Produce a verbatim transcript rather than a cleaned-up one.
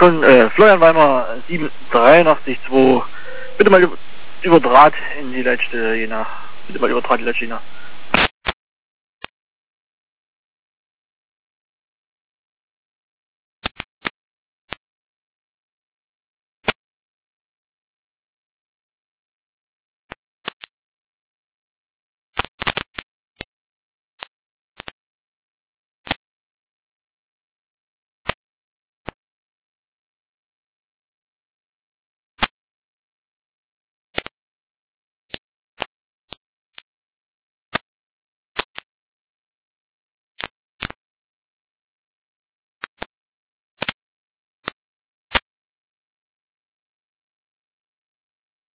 von äh, Florian Weimer sieben dreiundachtzig zwei. Bitte mal über, über Draht in die letzte Jena. Bitte mal über Draht in die letzte Jena.